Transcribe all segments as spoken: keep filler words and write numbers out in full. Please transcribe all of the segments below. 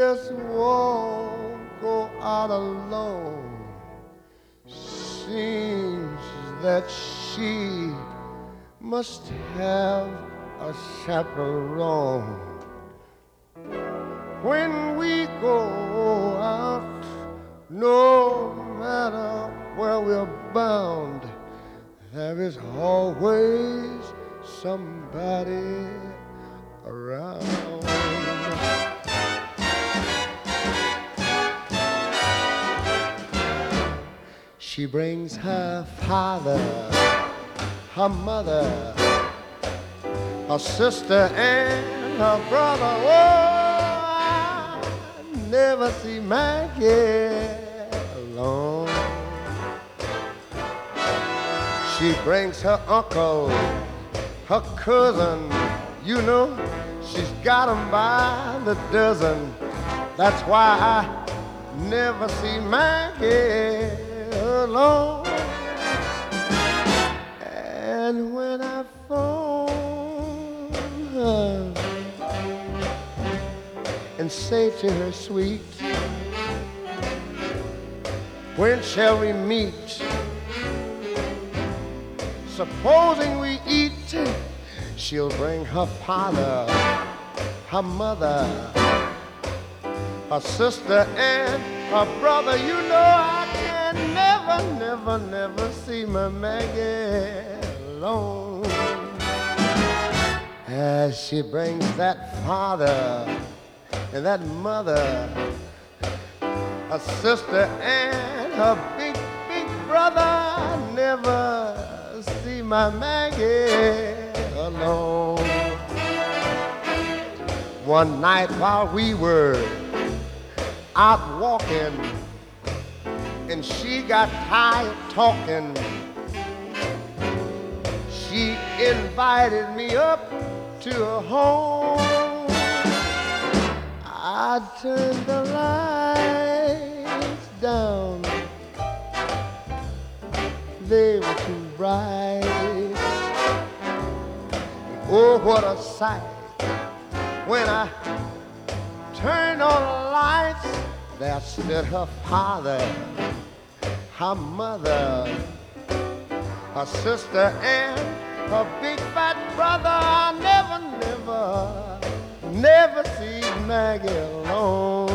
just won't go out alone. Seems that she must have a chaperone. When we go out, no matter where we're bound, there is always somebody around. She brings her father, her mother, her sister and her brother. Oh, I never see Maggie alone. She brings her uncle, her cousin, you know, she's got 'em by the dozen. That's why I never see Maggie alone. And when I phone her and say to her, sweet, when shall we meet? Supposing we eat, she'll bring her father, her mother, her sister and her brother. You know I can never, never, never see my Maggie alone. As she brings that father and that mother, her sister and her big, big brother, I never see my Maggie alone. One night while we were out walking and she got tired talking, she invited me up to her home. I turned the lights down, they were too bright. Oh, what a sight when I turned on the lights. There stood her father, her mother, her sister and her big fat brother. I never, never, never see Maggie alone.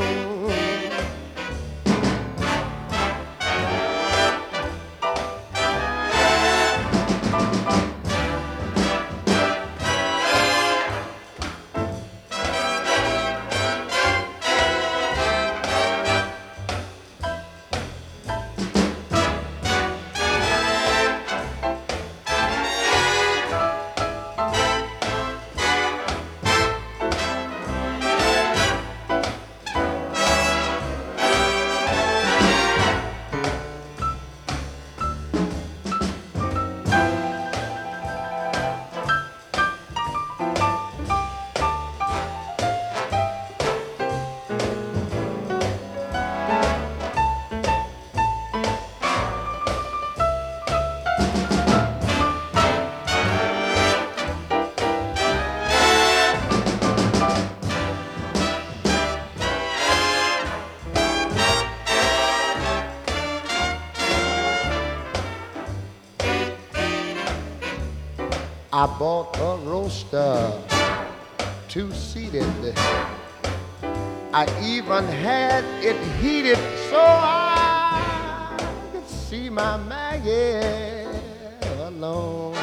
I bought a roaster, two-seated. I even had it heated so I could see my Maggie alone.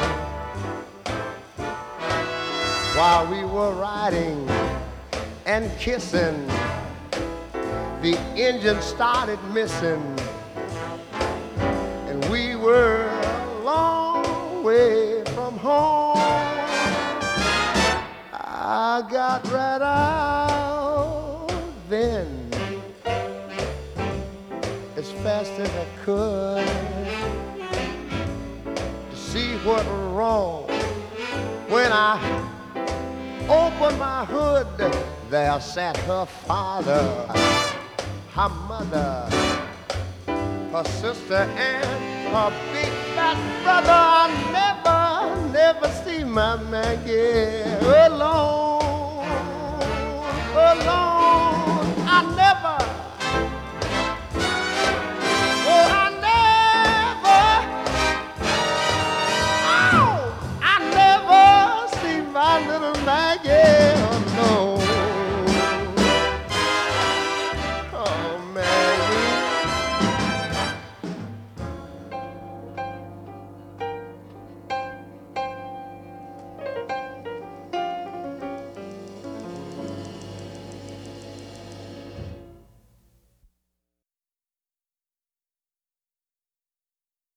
While we were riding and kissing, the engine started missing, and we were a long way from home. I got right out then as fast as I could to see what was wrong. When I opened my hood, there sat her father, her mother, her sister and her big fat brother. I never, never see my Maggie alone.